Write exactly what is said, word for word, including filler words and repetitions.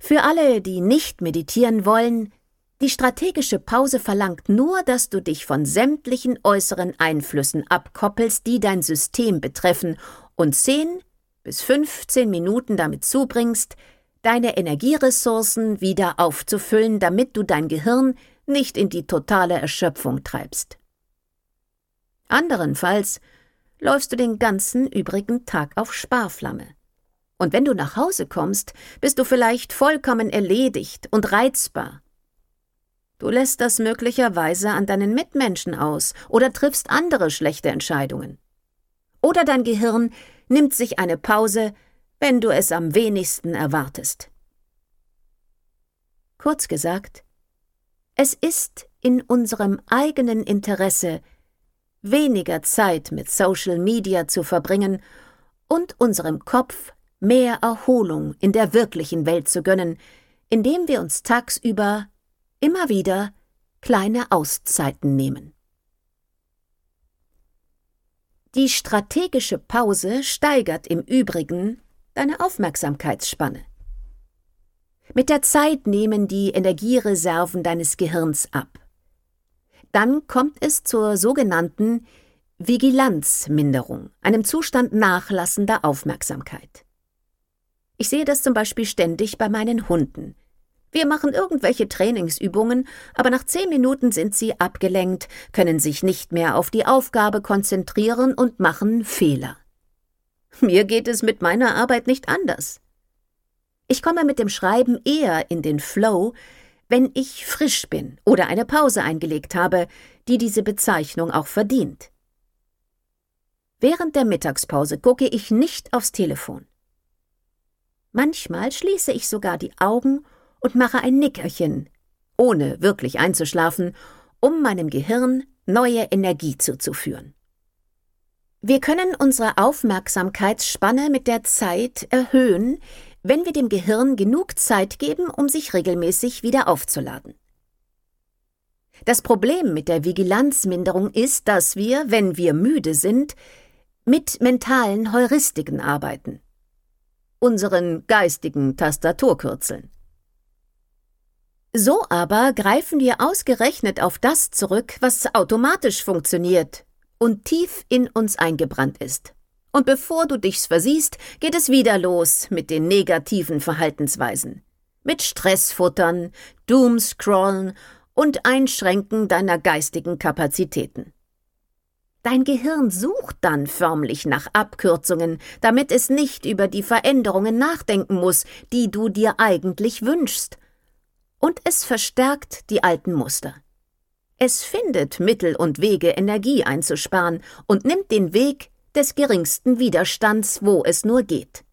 Für alle, die nicht meditieren wollen, die strategische Pause verlangt nur, dass du dich von sämtlichen äußeren Einflüssen abkoppelst, die dein System betreffen, und zehn bis fünfzehn Minuten damit zubringst, deine Energieressourcen wieder aufzufüllen, damit du dein Gehirn nicht in die totale Erschöpfung treibst. Anderenfalls läufst du den ganzen übrigen Tag auf Sparflamme. Und wenn du nach Hause kommst, bist du vielleicht vollkommen erledigt und reizbar. Du lässt das möglicherweise an deinen Mitmenschen aus oder triffst andere schlechte Entscheidungen. Oder dein Gehirn nimmt sich eine Pause, wenn du es am wenigsten erwartest. Kurz gesagt, es ist in unserem eigenen Interesse, weniger Zeit mit Social Media zu verbringen und unserem Kopf mehr Erholung in der wirklichen Welt zu gönnen, indem wir uns tagsüber immer wieder kleine Auszeiten nehmen. Die strategische Pause steigert im Übrigen deine Aufmerksamkeitsspanne. Mit der Zeit nehmen die Energiereserven deines Gehirns ab. Dann kommt es zur sogenannten Vigilanzminderung, einem Zustand nachlassender Aufmerksamkeit. Ich sehe das zum Beispiel ständig bei meinen Hunden. Wir machen irgendwelche Trainingsübungen, aber nach zehn Minuten sind sie abgelenkt, können sich nicht mehr auf die Aufgabe konzentrieren und machen Fehler. Mir geht es mit meiner Arbeit nicht anders. Ich komme mit dem Schreiben eher in den Flow, wenn ich frisch bin oder eine Pause eingelegt habe, die diese Bezeichnung auch verdient. Während der Mittagspause gucke ich nicht aufs Telefon. Manchmal schließe ich sogar die Augen und mache ein Nickerchen, ohne wirklich einzuschlafen, um meinem Gehirn neue Energie zuzuführen. Wir können unsere Aufmerksamkeitsspanne mit der Zeit erhöhen, wenn wir dem Gehirn genug Zeit geben, um sich regelmäßig wieder aufzuladen. Das Problem mit der Vigilanzminderung ist, dass wir, wenn wir müde sind, mit mentalen Heuristiken arbeiten, unseren geistigen Tastaturkürzeln. So aber greifen wir ausgerechnet auf das zurück, was automatisch funktioniert und tief in uns eingebrannt ist. Und bevor du dich's versiehst, geht es wieder los mit den negativen Verhaltensweisen. Mit Stressfuttern, Doomscrollen und Einschränken deiner geistigen Kapazitäten. Dein Gehirn sucht dann förmlich nach Abkürzungen, damit es nicht über die Veränderungen nachdenken muss, die du dir eigentlich wünschst. Und es verstärkt die alten Muster. Es findet Mittel und Wege, Energie einzusparen und nimmt den Weg des geringsten Widerstands, wo es nur geht.